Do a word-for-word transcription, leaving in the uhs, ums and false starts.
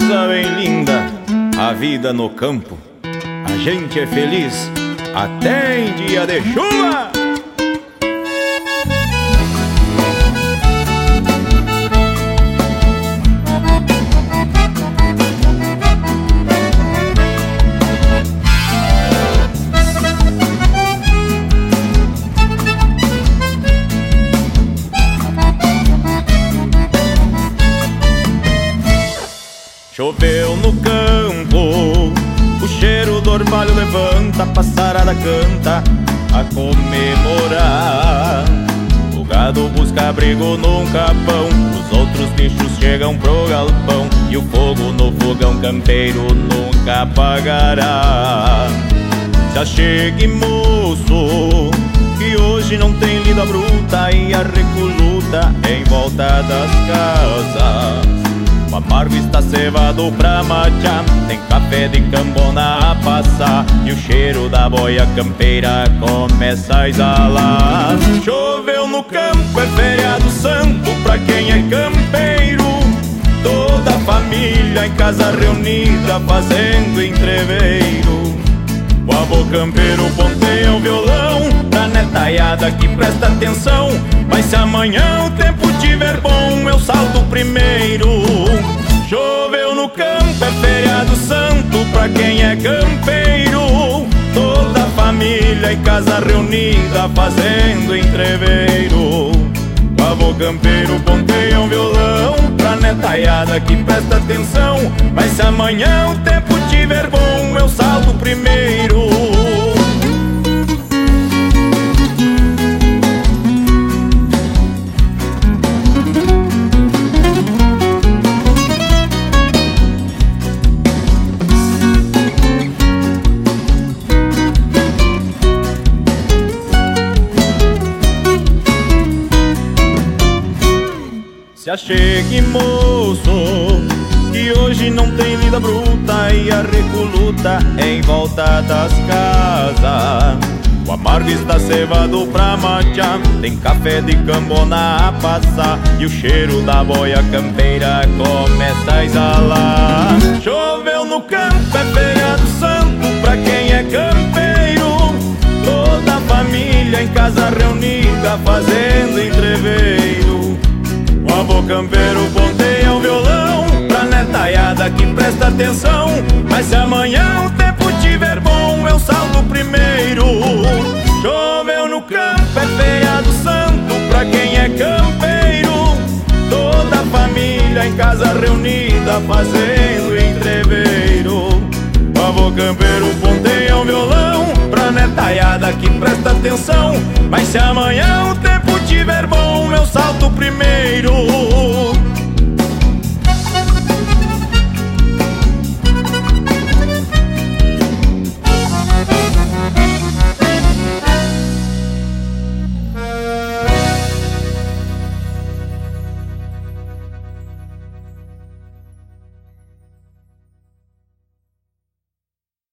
coisa bem linda, a vida no campo. A gente é feliz até em dia de chuva. Choveu no campo, o cheiro do orvalho levanta, a passarada canta a comemorar. O gado busca abrigo num capão, os outros bichos chegam pro galpão, e o fogo no fogão campeiro nunca apagará. Se achegue, moço, que hoje não tem lida bruta e a recoluta em volta das casas. O amargo está cevado pra matear, tem café de cambona a passar, e o cheiro da boia campeira começa a exalar. Choveu no campo, é feriado santo pra quem é campeiro. Toda a família em casa reunida fazendo entreveiro. O avô campeiro ponteia o violão pra netaiada que presta atenção. Mas se amanhã o tempo tiver bom, eu salto primeiro. Choveu no campo, é feriado santo pra quem é campeiro. Toda a família em casa reunida fazendo entreveiro. O avô campeiro ponteia um violão pra netaiada que presta atenção. Mas se amanhã o tempo tiver bom, eu salto primeiro. Se achegue, moço, que hoje não tem lida bruta e a recoluta em volta das casas. O amargo está cevado pra matear, tem café de cambona a passar, e o cheiro da boia campeira começa a exalar. Choveu no campo, é feriado santo pra quem é campeiro. Toda a família em casa reunida fazendo entreveiro. O avô campeiro ponteia o violão pra netaiada que presta atenção. Mas se amanhã o tempo tiver bom, eu salto primeiro. Choveu no campo, é feriado santo pra quem é campeiro. Toda a família em casa reunida fazendo entreveiro. O avô campeiro ponteia o violão pra netaiada que presta atenção. Mas se amanhã o tempo tiver bom, eu salto primeiro.